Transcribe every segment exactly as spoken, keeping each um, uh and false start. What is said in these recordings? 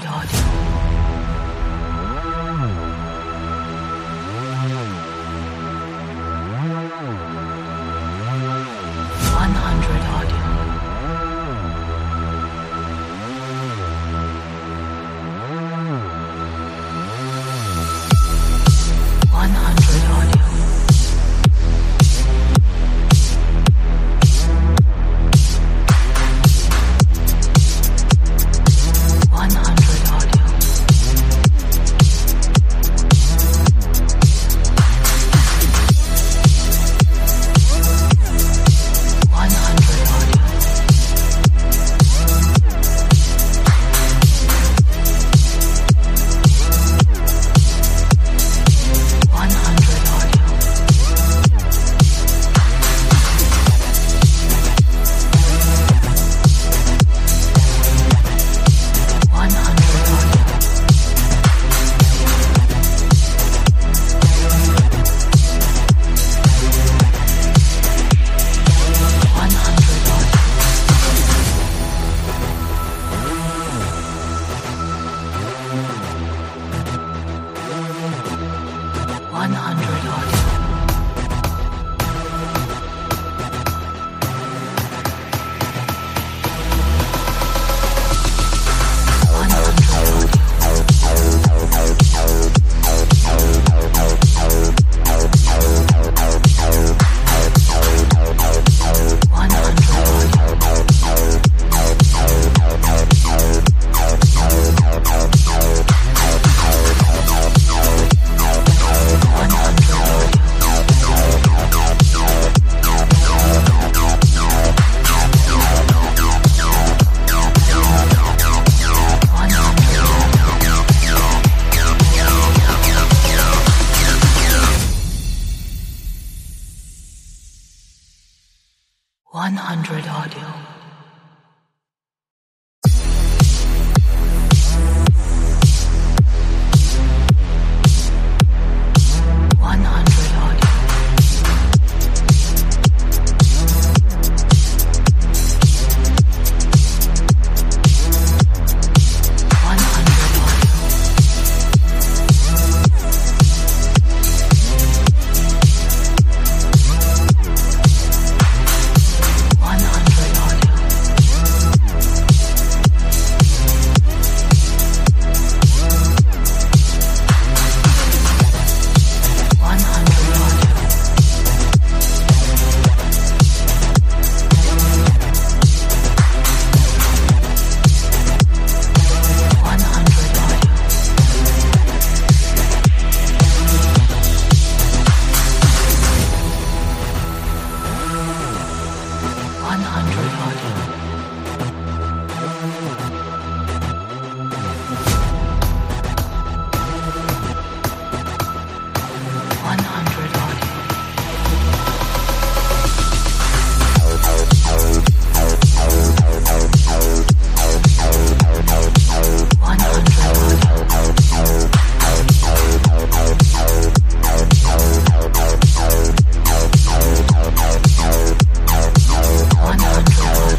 hundred audio. one hundred audio. one hundred audio. one hundred audio. one hundred audio. one hundred audio. one hundred audio. one hundred audio. one hundred audio. one hundred audio. one hundred audio. one hundred audio. one hundred audio. one hundred audio. one hundred audio. one hundred audio. one hundred audio. one hundred one hundred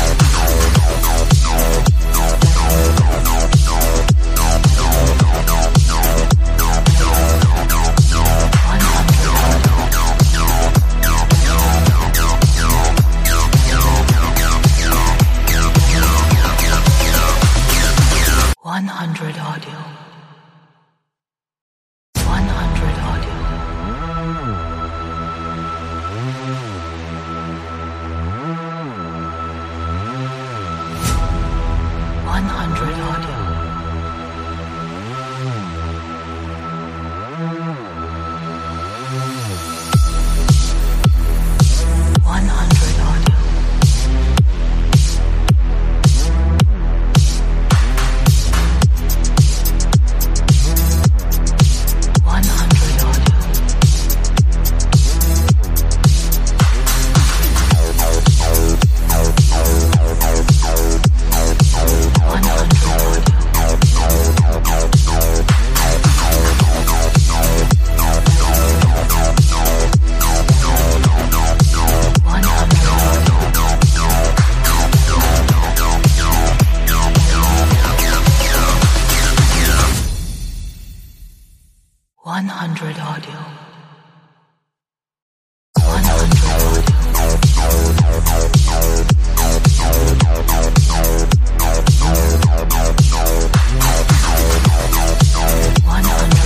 one hundred audio. one hundred audio. one hundred audio. one hundred audio. one hundred audio. one hundred audio. one hundred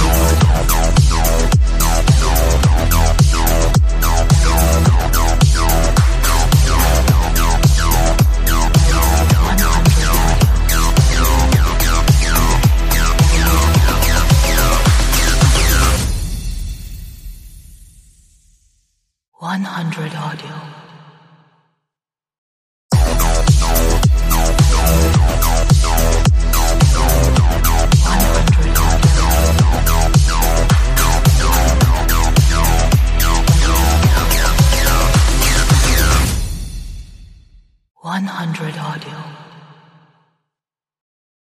one hundred audio.